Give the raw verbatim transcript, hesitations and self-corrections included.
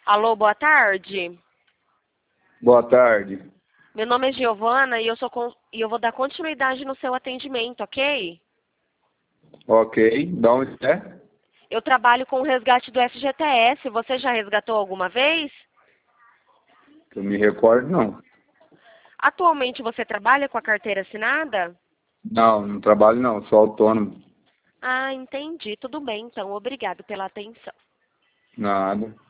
Alô, boa tarde. Boa tarde. Meu nome é Giovana e eu, sou con... e eu vou dar continuidade no seu atendimento, ok? Ok. Da onde é? Eu trabalho com o resgate do F G T S. Você já resgatou alguma vez? Que eu me recordo, não. Atualmente você trabalha com a carteira assinada? Não, não trabalho não, sou autônomo. Ah, entendi. Tudo bem, então. Obrigado pela atenção. Nada.